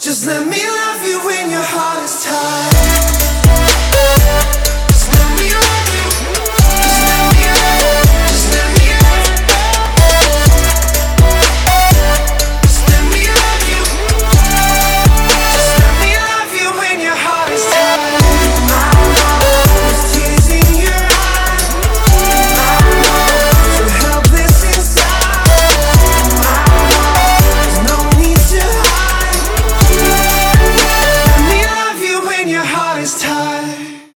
Just let me love you when your heart is tired.